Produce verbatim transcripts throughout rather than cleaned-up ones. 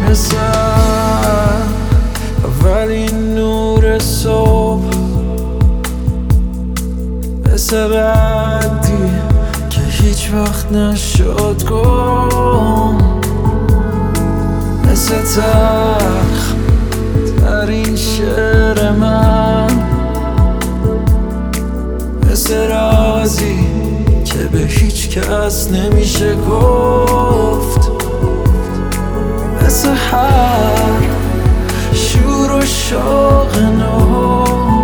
مثل اولین نور صبح، مثل بعدی که هیچ وقت نشد گم، مثل تلخ ترین شعر من، مثل رازی که به هیچ کس نمیشه گفت، مثل هر شور و شوق نو،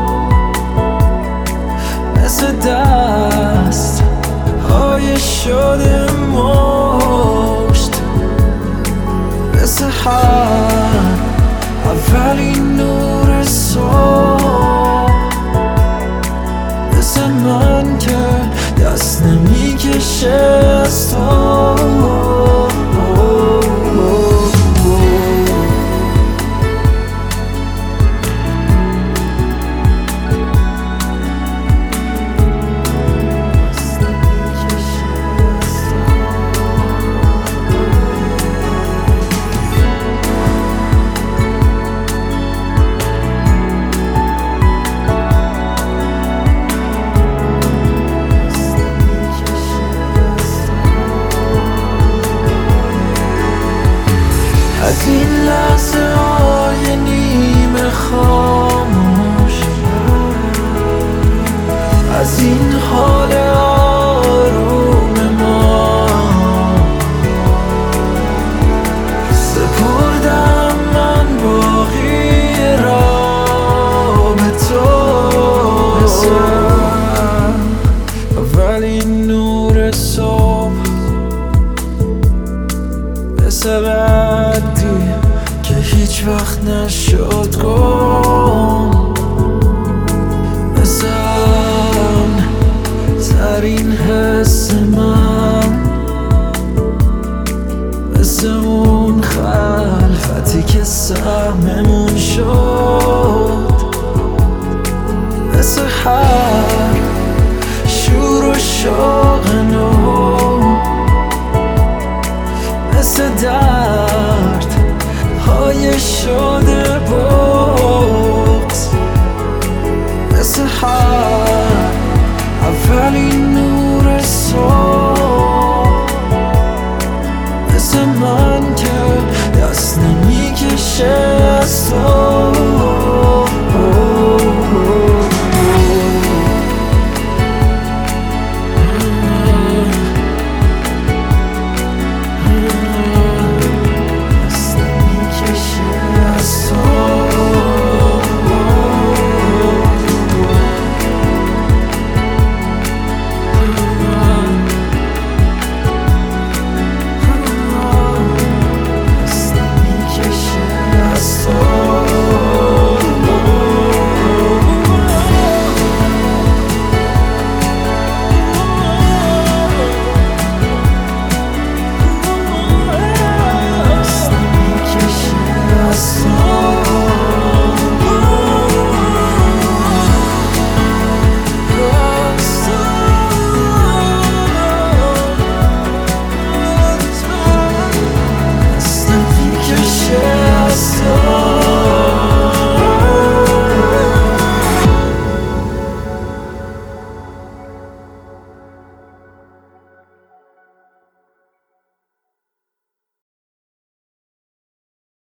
مثل دست های شده مشت، مثل هر اولین نور صبح، مثل من که دست نمیکشه از تو. از این لحظه های نیمه خاموش، از این حال آروم ما، سپردم من باقی را به تو، مثل اولین نور صبح، مثل بعدی که هیچ وقت نشد گم، مثل آن ترین حس من، مثل اون خلفتی که سهممون شد، مثل هر شور و شوق